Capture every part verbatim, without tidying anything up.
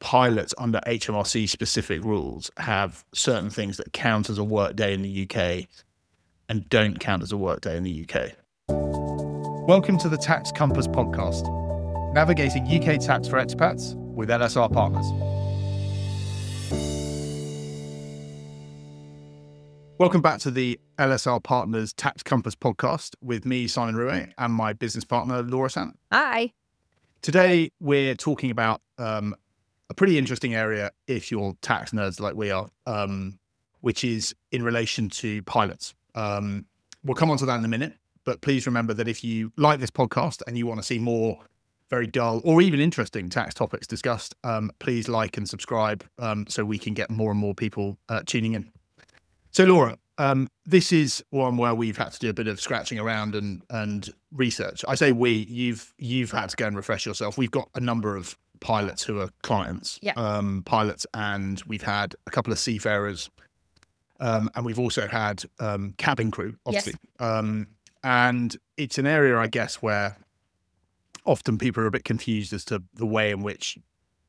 pilots under H M R C specific rules have certain things that count as a work day in the U K and don't count as a work day in the U K. Welcome to the Tax Compass podcast, navigating U K tax for expats with L S R Partners. Welcome back to the L S R Partners Tax Compass podcast with me, Simon Rouet, and my business partner, Laura Sant. Hi. Today, we're talking about um, a pretty interesting area if you're tax nerds like we are, um, which is in relation to pilots. Um, we'll come on to that in a minute, but please remember that if you like this podcast and you want to see more very dull or even interesting tax topics discussed, um, please like and subscribe um, so we can get more and more people uh, tuning in. So, Laura, um, this is one where we've had to do a bit of scratching around and and research. I say we, you've you've had to go and refresh yourself. We've got a number of pilots who are clients, yeah. um, pilots, and we've had a couple of seafarers, um, and we've also had um, cabin crew, obviously. Yes. Um, and it's an area, I guess, where often people are a bit confused as to the way in which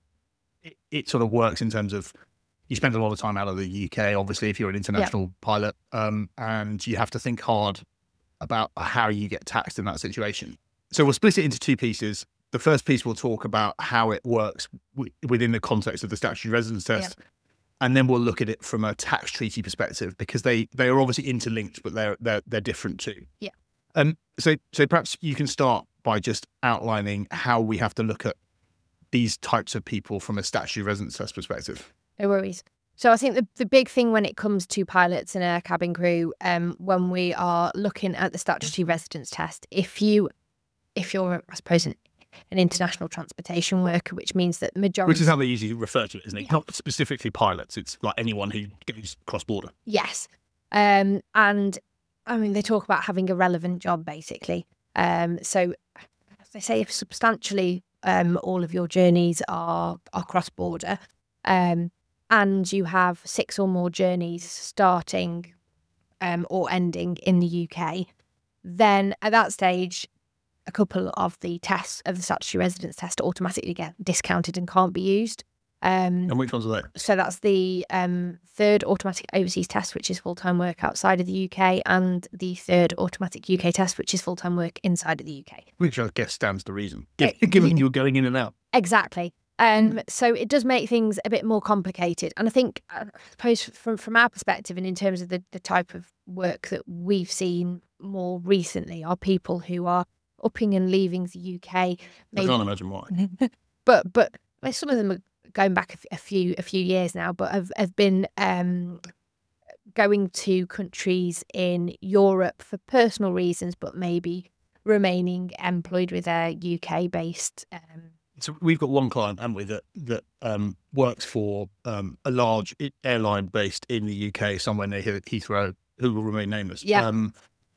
it, it sort of works in terms of you spend a lot of time out of the U K, obviously, if you're an international yeah. pilot, um, and you have to think hard about how you get taxed in that situation. So we'll split it into two pieces. The first piece we'll talk about how it works w- within the context of the statutory residence test. Yeah. And then we'll look at it from a tax treaty perspective, because they, they are obviously interlinked, but they're they're they're different too. Yeah. Um. So so perhaps you can start by just outlining how we have to look at these types of people from a statutory residence test perspective. No worries. So I think the, the big thing when it comes to pilots and air cabin crew, um, when we are looking at the statutory residence test, if you, if you're, I suppose, an, an international transportation worker, which means that the majority, which is how they usually refer to it, isn't it? Not specifically pilots. It's like anyone who goes cross border. Yes, um, and I mean they talk about having a relevant job, basically. Um, so as they say, if substantially um, all of your journeys are are cross border. Um, and you have six or more journeys starting um, or ending in the U K, then at that stage, a couple of the tests of the statutory residence test automatically get discounted and can't be used. Um, and which ones are they? So that's the um, third automatic overseas test, which is full-time work outside of the U K, and the third automatic U K test, which is full-time work inside of the U K. Which I guess stands to reason, given you're going in and out. Exactly. Um, so it does make things a bit more complicated. And I think, I suppose from, from our perspective and in terms of the, the type of work that we've seen more recently are people who are upping and leaving the U K. Maybe, I can't imagine why. but but some of them are going back a, a few a few years now, but have, have been um, going to countries in Europe for personal reasons, but maybe remaining employed with a U K-based um So we've got one client, haven't we, that that um, works for um, a large airline based in the U K, somewhere near Heathrow, who will remain nameless. Yeah. Um,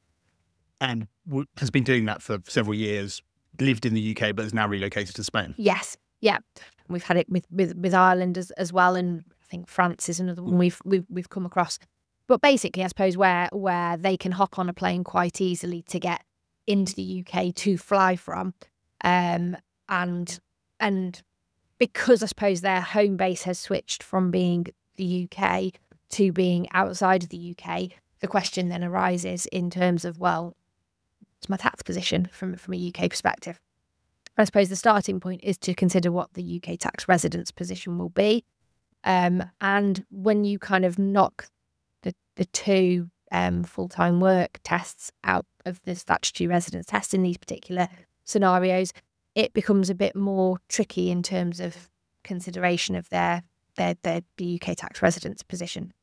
and w- has been doing that for several years, lived in the U K, but has now relocated to Spain. Yes. Yeah. We've had it with, with, with Ireland as, as well. And I think France is another one we've, we've, we've come across. But basically, I suppose, where, where they can hop on a plane quite easily to get into the U K to fly from. Um, and... And because I suppose their home base has switched from being the U K to being outside of the U K, the question then arises in terms of, well, what's my tax position from, from a U K perspective? I suppose the starting point is to consider what the U K tax residence position will be. Um, and when you kind of knock the, the two um, full-time work tests out of the statutory residence test in these particular scenarios, it becomes a bit more tricky in terms of consideration of their, their, their the U K tax residence position.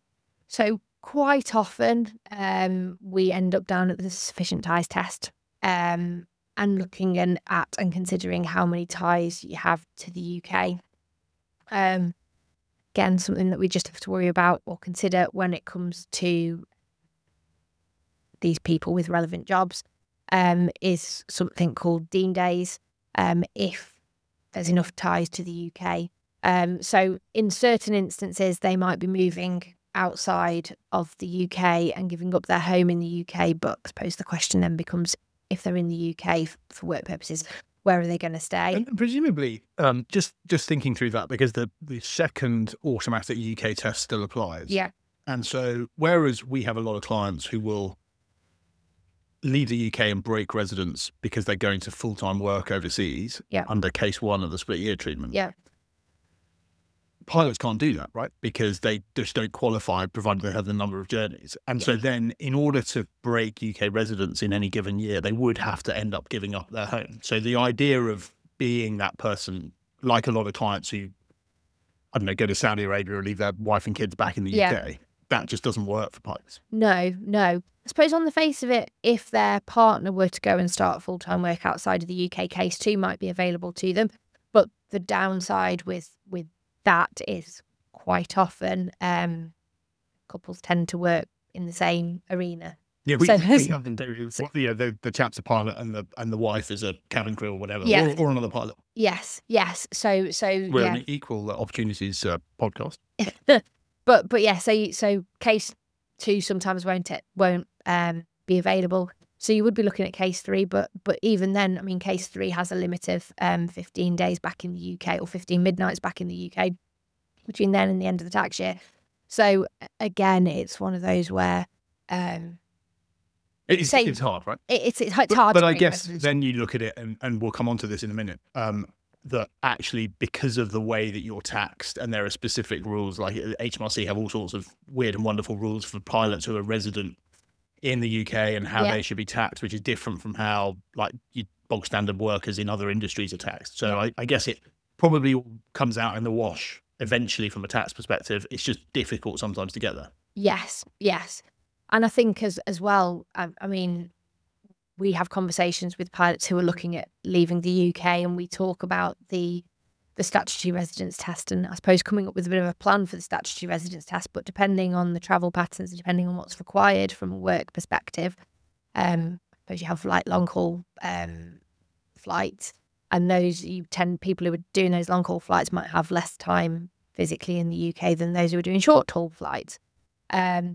So quite often um, we end up down at the sufficient ties test um, and looking in, at and considering how many ties you have to the U K. Um, again, something that we just have to worry about or consider when it comes to these people with relevant jobs. Um, is something called Dean Days, um, if there's enough ties to the U K. Um, so in certain instances, they might be moving outside of the U K and giving up their home in the U K. But I suppose the question then becomes, if they're in the U K for work purposes, where are they going to stay? And presumably, um, just just thinking through that, because the, the second automatic U K test still applies. Yeah. And so whereas we have a lot of clients who will leave the U K and break residence because they're going to full-time work overseas Yeah. under case one of the split year treatment. Yeah. Pilots can't do that, right? Because they just don't qualify, provided they have the number of journeys. And Yeah. so then in order to break U K residence in any given year, they would have to end up giving up their home. So the idea of being that person, like a lot of clients who, I don't know, go to Saudi Arabia or leave their wife and kids back in the Yeah. U K, that just doesn't work for pilots. No, no. I suppose on the face of it, if their partner were to go and start full-time work outside of the U K, case two might be available to them. But the downside with with that is quite often um, couples tend to work in the same arena. Yeah, we, So- we often do. Well, yeah, the, the chap's a pilot and the and the wife is a cabin crew or whatever, Yeah. or, or another pilot. Yes, yes. So, so We're yeah. an equal opportunities uh, podcast. But but yeah, so so case two sometimes won't it won't um be available. So you would be looking at case three, but but even then, I mean, case three has a limit of um fifteen days back in the U K or fifteen midnights back in the U K between then and the end of the tax year. So again, it's one of those where um It's, Say- it's hard, right? it, it's it's But, hard. but to I bring guess residence. then you look at it, and, and we'll come on to this in a minute, um, that actually because of the way that you're taxed, and there are specific rules, like H M R C have all sorts of weird and wonderful rules for pilots who are resident in the U K and how Yeah. they should be taxed, which is different from how like you bog standard workers in other industries are taxed. So I, I guess it probably all comes out in the wash eventually from a tax perspective. It's just difficult sometimes to get there. Yes, yes. And I think as as well, I, I mean, we have conversations with pilots who are looking at leaving the U K, and we talk about the the statutory residence test, and I suppose coming up with a bit of a plan for the statutory residence test. But depending on the travel patterns, depending on what's required from a work perspective, um, I suppose you have like long haul um, flights, and those you tend people who are doing those long haul flights might have less time physically in the U K than those who are doing short haul flights. Um,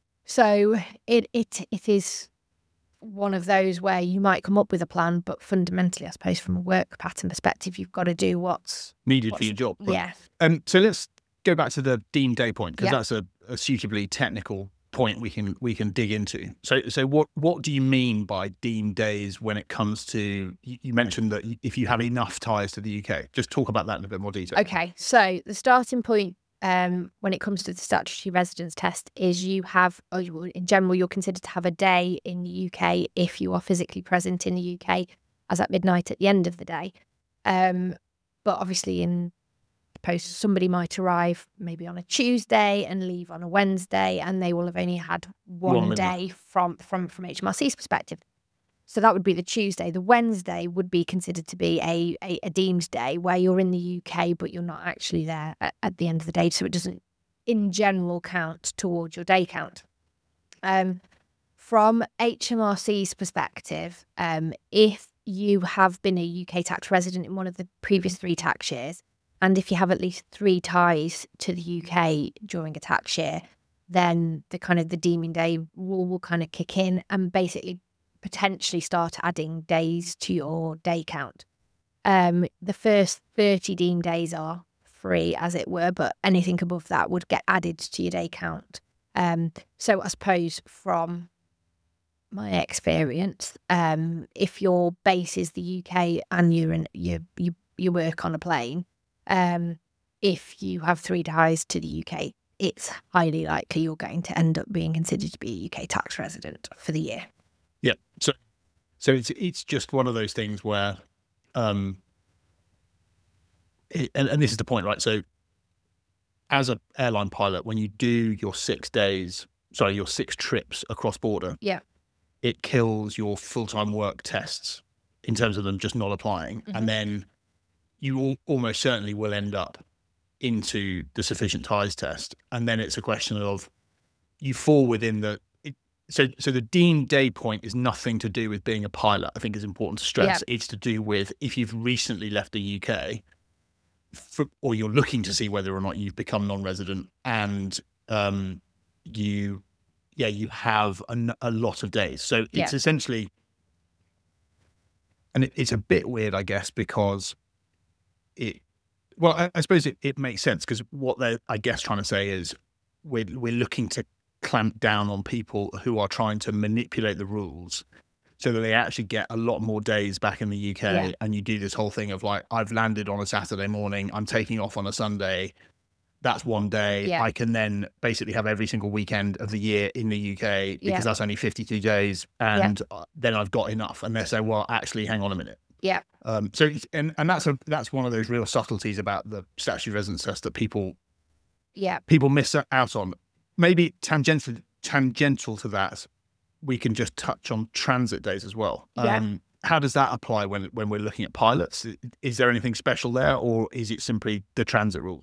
so it it it is one of those where you might come up with a plan, but fundamentally, I suppose, from a work pattern perspective, you've got to do what's Needed what's for your job. right? yeah, Um, so let's go back to the deemed day point, because Yeah. that's a, a suitably technical point we can we can dig into. So so what what do you mean by deemed days when it comes to, you you mentioned that if you have enough ties to the U K, just talk about that in a bit more detail. Okay, so the starting point um, when it comes to the statutory residence test is you have, or you, in general, you're considered to have a day in the U K if you are physically present in the U K as at midnight at the end of the day. Um, but obviously, in post, somebody might arrive maybe on a Tuesday and leave on a Wednesday, and they will have only had one, One midnight. day from from from H M R C's perspective. So that would be the Tuesday. The Wednesday would be considered to be a, a, a deemed day where you're in the U K, but you're not actually there at, at the end of the day. So it doesn't, in general, count towards your day count. Um, from H M R C's perspective, um, if you have been a U K tax resident in one of the previous three tax years, and if you have at least three ties to the U K during a tax year, then the kind of the deeming day rule will kind of kick in and basically potentially start adding days to your day count. Um, the first thirty deemed days are free, as it were, but anything above that would get added to your day count. Um, so I suppose from my experience, um, if your base is the U K and you're in, you you you work on a plane, um, if you have three ties to the U K, it's highly likely you're going to end up being considered to be a U K tax resident for the year. Yeah. So so it's it's just one of those things where, um, it, and, and this is the point, right? So as an airline pilot, when you do your six days, sorry, your six trips across border, Yeah. it kills your full-time work tests in terms of them just not applying. Mhm. And then you al- almost certainly will end up into the sufficient ties test. And then it's a question of you fall within the, it, so, so the deemed day point is nothing to do with being a pilot. I think is important to stress. It's to do with if you've recently left the U K, for, or you're looking to see whether or not you've become non-resident, and um, you, yeah, you have a, n- a lot of days. So it's Yeah. essentially, and it, it's a bit weird, I guess, because it, well, I, I suppose it, it makes sense because what they're, I guess, trying to say is we're, we're looking to clamp down on people who are trying to manipulate the rules so that they actually get a lot more days back in the U K. Yeah. And you do this whole thing of like, I've landed on a Saturday morning, I'm taking off on a Sunday. That's one day. Yeah. I can then basically have every single weekend of the year in the U K because Yeah. that's only fifty-two days. And uh, then I've got enough. And they're saying, well, actually, hang on a minute. Yeah. Um, so, it's- and, and that's a, that's one of those real subtleties about the statutory residence test that people, Yeah. people miss out on. Maybe tangential, tangential to that, we can just touch on transit days as well. Yeah. Um, how does that apply when, when we're looking at pilots? Is there anything special there, or is it simply the transit rule?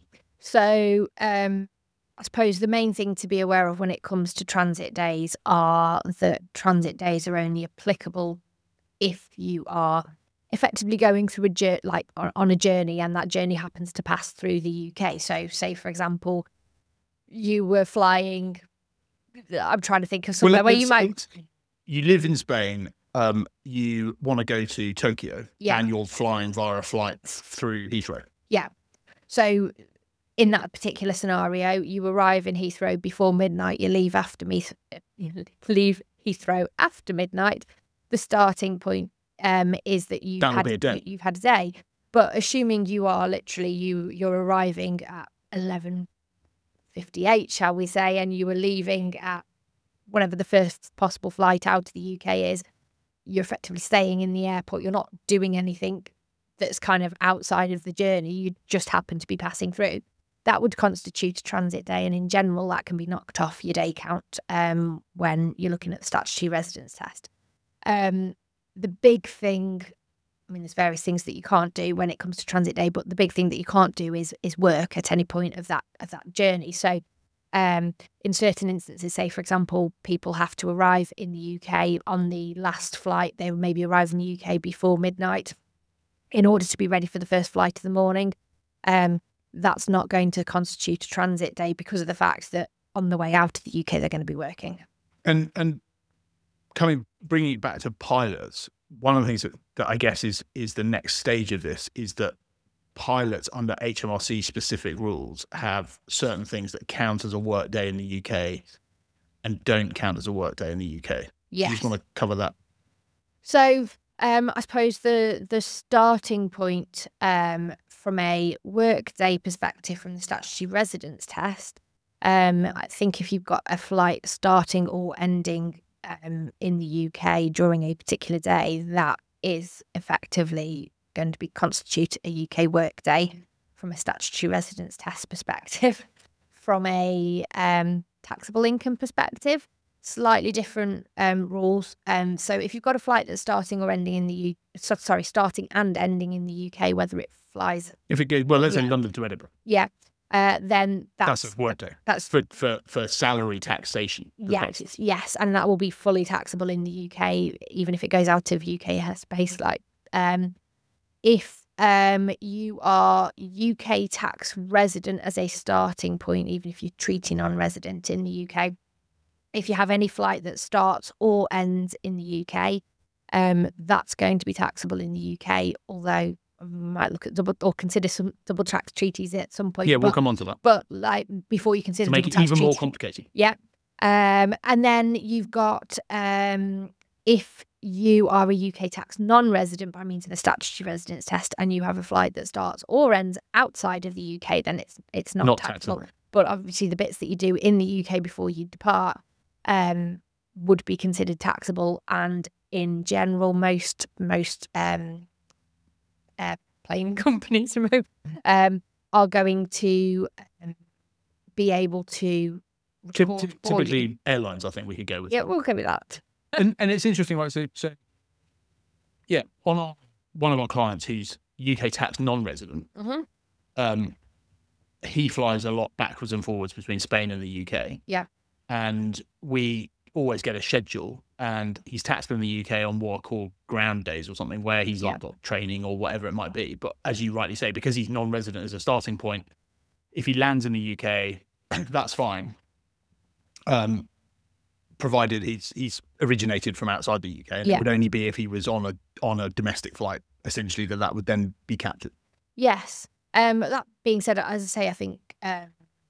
So um, I suppose the main thing to be aware of when it comes to transit days are that transit days are only applicable if you are effectively going through a journey, like on, on a journey, and that journey happens to pass through the U K. So, say for example, you were flying. I'm trying to think of somewhere where you might. You live in Spain. Um, you want to go to Tokyo, Yeah. and you're flying via a flight through Heathrow. Yeah. So in that particular scenario, you arrive in Heathrow before midnight. You leave after me. You leave Heathrow after midnight. The starting point um, is that you've That'll had be a day. you've had a day. But assuming you are literally you you're arriving at eleven fifty-eight, shall we say, and you were leaving at whenever the first possible flight out of the U K is, you're effectively staying in the airport. You're not doing anything that's kind of outside of the journey. You just happen to be passing through. That would constitute a transit day, and in general, that can be knocked off your day count um, when you're looking at the statutory residence test. Um, the big thing, I mean, there's various things that you can't do when it comes to transit day, but the big thing that you can't do is is work at any point of that of that journey. So, um, in certain instances, say for example, people have to arrive in the U K on the last flight. They maybe arrive in the U K before midnight in order to be ready for the first flight of the morning. Um, that's not going to constitute a transit day because of the fact that on the way out of the U K, they're going to be working. And and coming, bringing it back to pilots, one of the things that, that I guess is is the next stage of this is that pilots under H M R C specific rules have certain things that count as a work day in the U K and don't count as a work day in the U K. Yes. You just want to cover that. So um, I suppose the the starting point um, from a workday perspective from the statutory residence test, um, I think if you've got a flight starting or ending um, in the U K during a particular day, that is effectively going to be constitute a U K workday from a statutory residence test perspective. From a um, taxable income perspective, slightly different um, rules. Um, so if you've got a flight that's starting or ending in the U, so, sorry, starting and ending in the U K, whether it flies, If it goes, well, let's say Yeah. London to Edinburgh. yeah, uh, then that's, That's a work day. that's For, for, for salary taxation. yes, yes, and that will be fully taxable in the U K, even if it goes out of U K airspace. Like, um, if um, you are U K tax resident as a starting point, even if you're treating non-resident in the U K, if you have any flight that starts or ends in the U K, um, that's going to be taxable in the U K. Although we might look at double or consider some double tax treaties at some point. Yeah, we'll but, come on to that. but like before you consider To make double it tax even more treaty- complicated. Yeah. Um, and then you've got um, if you are a U K tax non-resident by means of the statutory residence test and you have a flight that starts or ends outside of the U K, then it's it's not, Not taxable. taxable. But obviously the bits that you do in the U K before you depart um, would be considered taxable. And in general, most most um, airplane companies um, are going to um, be able to Typ- record typ- for you. Typically, airlines, I think we could go with. Yeah, we'll go with that. and and it's interesting, right? So, so yeah, on our one of our clients who's U K tax non-resident, Mhm. um, he flies a lot backwards and forwards between Spain and the U K. Yeah. And we always get a schedule, and he's taxed in the U K on what are called ground days or something, where he's Yeah. like got training or whatever it might be. But as you rightly say, because he's non-resident as a starting point, if he lands in the U K, that's fine. Um, provided he's he's originated from outside the U K, and Yeah. it would only be if he was on a on a domestic flight, essentially, that that would then be capped. Yes. Um, that being said, as I say, I think um,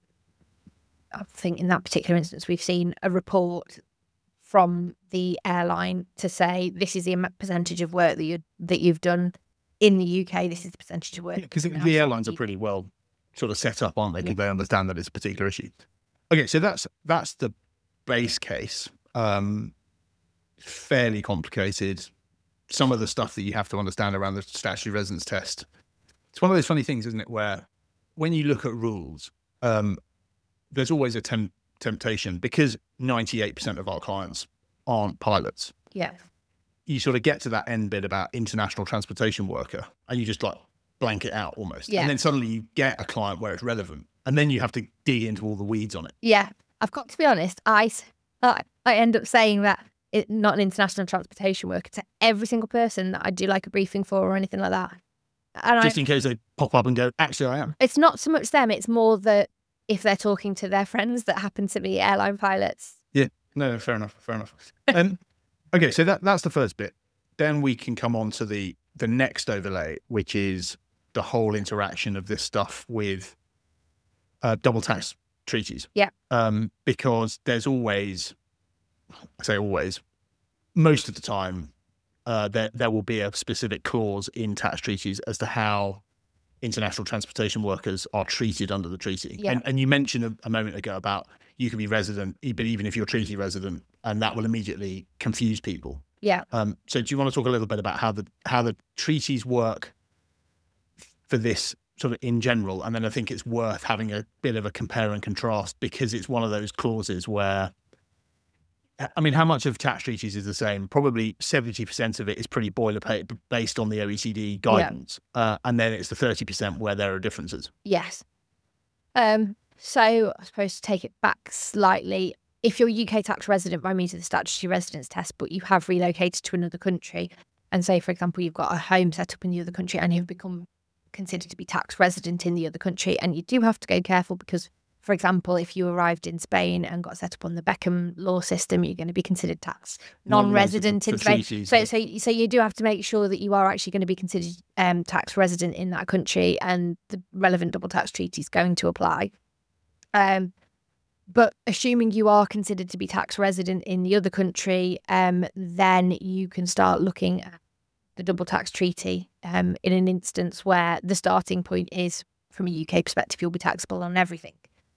I think in that particular instance, we've seen a report from the airline to say this is the am- percentage of work that you that you've done in the U K. This is the percentage of work Because you've done the outside airlines are the pretty well sort of set up, aren't they? Because Yeah. they understand that it's a particular issue. Okay, so that's that's the base case. Um, fairly complicated. Some of the stuff that you have to understand around the statutory residence test. It's one of those funny things, isn't it, where when you look at rules, um, there's always a tem- temptation, because ninety-eight percent of our clients aren't pilots. Yeah. You sort of get to that end bit about international transportation worker, and you just like blank it out almost. Yeah. And then suddenly you get a client where it's relevant, and then you have to dig into all the weeds on it. Yeah. I've got to be honest, I, s- I I end up saying that it's not an international transportation worker to every single person that I do like a briefing for or anything like that. And Just I, in case they pop up and go, actually, I am. it's not so much them, it's more that if they're talking to their friends that happen to be airline pilots. Yeah. No, fair enough. Fair enough. Um, okay, so that that's the first bit. Then we can come on to the the next overlay, which is the whole interaction of this stuff with uh, double tax treaties. Yeah. Um, because there's always, I say always, most of the time, uh, there there will be a specific clause in tax treaties as to how international transportation workers are treated under the treaty. Yeah. And and you mentioned a, a moment ago about you can be resident, e- but even if you're treaty resident, and that will immediately confuse people. Yeah. Um, so do you want to talk a little bit about how the how the treaties work for this sort of in general? And then I think it's worth having a bit of a compare and contrast, because it's one of those clauses where, I mean, how much of tax treaties is the same? Probably seventy percent of it is pretty boilerplate b- based on the O E C D guidance. Uh, and then it's the thirty percent where there are differences. Yes. Um, so I suppose to take it back slightly, if you're a U K tax resident by means of the statutory residence test, but you have relocated to another country, and say, for example, you've got a home set up in the other country and you've become considered to be tax resident in the other country, and you do have to go careful because, for example, if you arrived in Spain and got set up on the Beckham law system, you're going to be considered tax non-resident in for Spain. treaties, So, yeah. so, so you do have to make sure that you are actually going to be considered um, tax resident in that country, and the relevant double tax treaty is going to apply. Um, but assuming you are considered to be tax resident in the other country, um, then you can start looking at the double tax treaty um, in an instance where the starting point is, from a U K perspective, you'll be taxable on everything.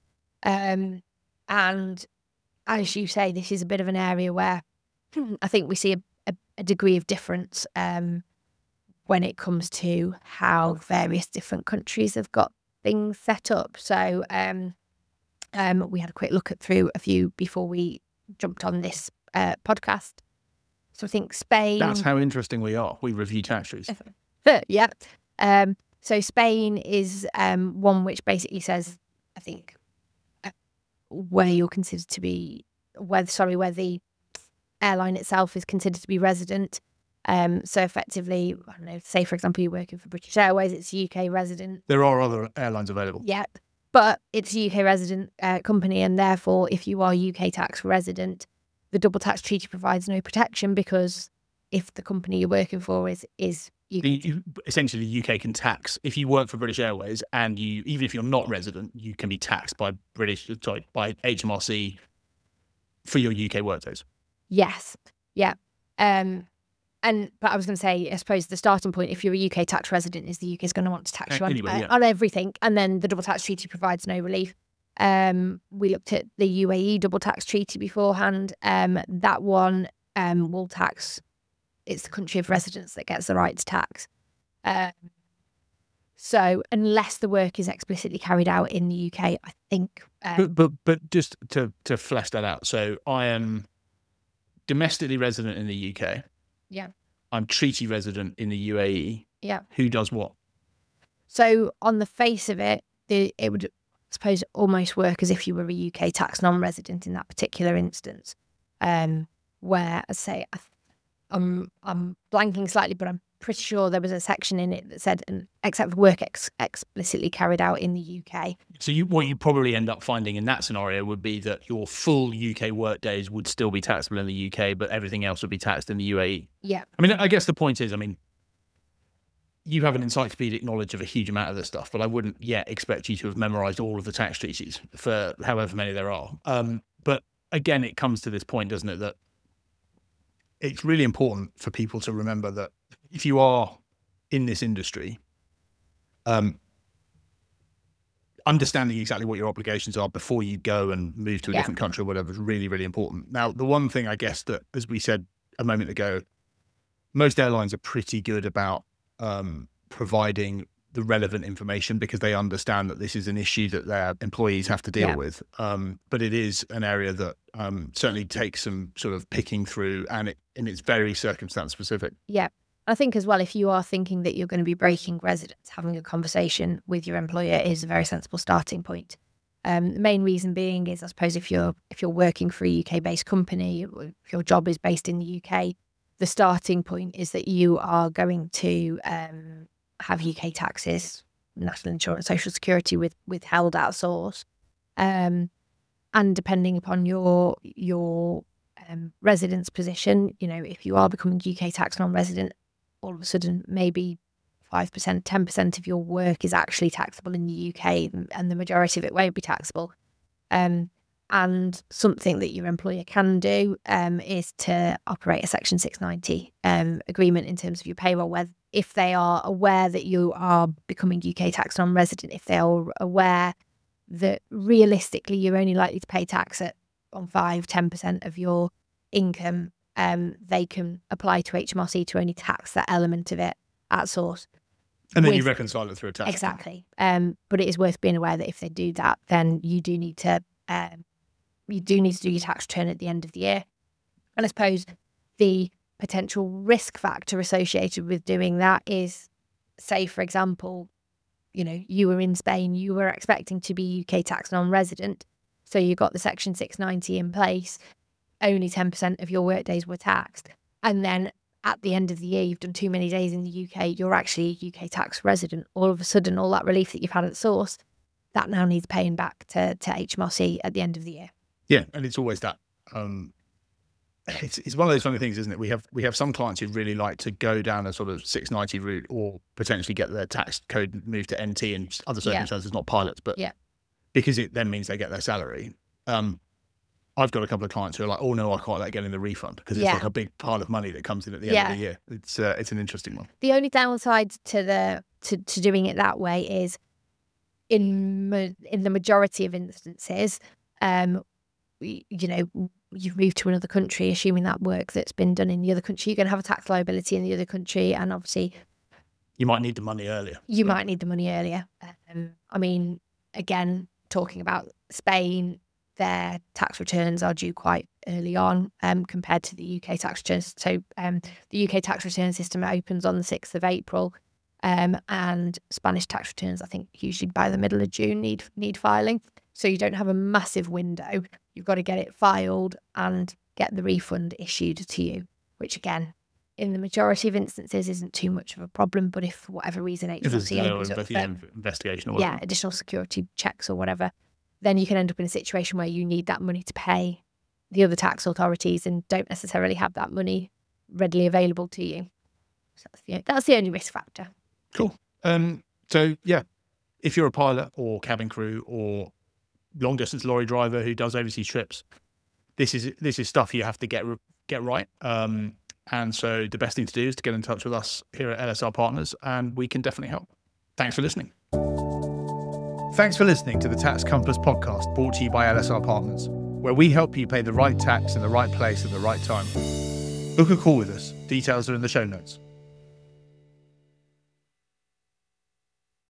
Um, and as you say, this is a bit of an area where I think we see a, a, a degree of difference um, when it comes to how various different countries have got things set up. So um, um, we had a quick look at through a few before we jumped on this uh, podcast. So I think Spain. That's how interesting we are. We review tax treaties. Yeah. Um, so Spain is um, one which basically says, I think, uh, where you're considered to be, where sorry, where the airline itself is considered to be resident. Um, so effectively, I don't know, say for example, you're working for British Airways, it's a U K resident. There are other airlines available. Yeah, but it's a U K resident uh, company, and therefore, if you are a U K tax resident, the double tax treaty provides no protection, because if the company you're working for is is U K, The, essentially, the U K can tax if you work for British Airways, and you, even if you're not resident, you can be taxed by British, sorry, by H M R C for your U K work days. yes, yeah. Um, and but I was going to say, I suppose the starting point, if you're a U K tax resident, is the U K is going to want to tax you on, Anyway, uh, yeah. on everything, and then the double tax treaty provides no relief. Um, we looked at the U A E double tax treaty beforehand. Um, that one um will tax. It's the country of residence that gets the right to tax. Um, so unless the work is explicitly carried out in the U K, I think. Uh, But, but but just to to flesh that out, so I am domestically resident in the U K. Yeah. I'm treaty resident in the U A E. Yeah. Who does what? So on the face of it, the, it would, I suppose, almost work as if you were a U K tax non-resident in that particular instance. Um, where, I say, I, I'm I'm blanking slightly, but I'm pretty sure there was a section in it that said, except for work ex- explicitly carried out in the U K. So you, what you probably end up finding in that scenario would be that your full U K work days would still be taxable in the U K, but everything else would be taxed in the U A E. Yeah. I mean, I guess the point is, I mean, you have an encyclopedic knowledge of a huge amount of this stuff, but I wouldn't yet expect you to have memorized all of the tax treaties for however many there are. Um, but again, it comes to this point, doesn't it, that it's really important for people to remember that if you are in this industry, um, understanding exactly what your obligations are before you go and move to a Yeah. different country or whatever is really, really important. Now, the one thing I guess that, as we said a moment ago, most airlines are pretty good about um, providing the relevant information because they understand that this is an issue that their employees have to deal Yeah. with. Um, but it is an area that um, certainly takes some sort of picking through, and it and it's very circumstance specific. Yeah. I think as well, if you are thinking that you're going to be breaking residence, having a conversation with your employer is a very sensible starting point. Um, the main reason being is, I suppose, if you're if you're working for a U K-based company, or if your job is based in the U K, the starting point is that you are going to um, have U K taxes, national insurance, social security with withheld at source, um, and depending upon your your um, residence position, you know, if you are becoming U K tax non-resident, all of a sudden maybe five percent, ten percent of your work is actually taxable in the U K, and the majority of it won't be taxable. Um, and something that your employer can do um, is to operate a Section six ninety um, agreement in terms of your payroll, where if they are aware that you are becoming U K tax non-resident, if they are aware that realistically you're only likely to pay tax at on five, ten percent of your income, um, they can apply to H M R C to only tax that element of it at source. And then you with- reconcile it through a tax. Exactly. Um, but it is worth being aware that if they do that, then you do need to um, you do need to do your tax return at the end of the year. And I suppose the potential risk factor associated with doing that is, say, for example, you know, you were in Spain, you were expecting to be U K tax non-resident, so you got the Section six ninety in place, only ten percent of your work days were taxed, and then at the end of the year, you've done too many days in the U K, you're actually a U K tax resident. All of a sudden, all that relief that you've had at source, that now needs paying back to, to H M R C at the end of the year. Yeah, and it's always that. Um, it's it's one of those funny things, isn't it? We have we have some clients who really like to go down a sort of six ninety route, or potentially get their tax code moved to N T in other Yeah. circumstances, not pilots, but Yeah. because it then means they get their salary. Um, I've got a couple of clients who are like, "Oh no, I can't let getting the refund because it's Yeah. like a big pile of money that comes in at the end Yeah. of the year." It's uh, it's an interesting one. The only downside to the to, to doing it that way is, in ma- in the majority of instances, um, y- you know, you've moved to another country, assuming that work that's been done in the other country, you're going to have a tax liability in the other country, and obviously You might need the money earlier. you might need the money earlier. Um, I mean, again, talking about Spain, their tax returns are due quite early on um, compared to the U K tax returns. So um, the U K tax return system opens on the sixth of April, um, and Spanish tax returns, I think, usually by the middle of June need need filing. So you don't have a massive window. You've got to get it filed and get the refund issued to you, which again, in the majority of instances, isn't too much of a problem. But if for whatever reason If there's H M R C no opens up investi- for, investigation or whatever. yeah, additional security checks or whatever, then you can end up in a situation where you need that money to pay the other tax authorities and don't necessarily have that money readily available to you. So that's the, that's the only risk factor. Cool. Um, so yeah, if you're a pilot or cabin crew or long distance lorry driver who does overseas trips, this is this is stuff you have to get get right. Um, and so the best thing to do is to get in touch with us here at L S R Partners, and we can definitely help. Thanks for listening. Thanks for listening to the Tax Compass podcast, brought to you by L S R Partners, where we help you pay the right tax in the right place at the right time. Book a call with us. Details are in the show notes.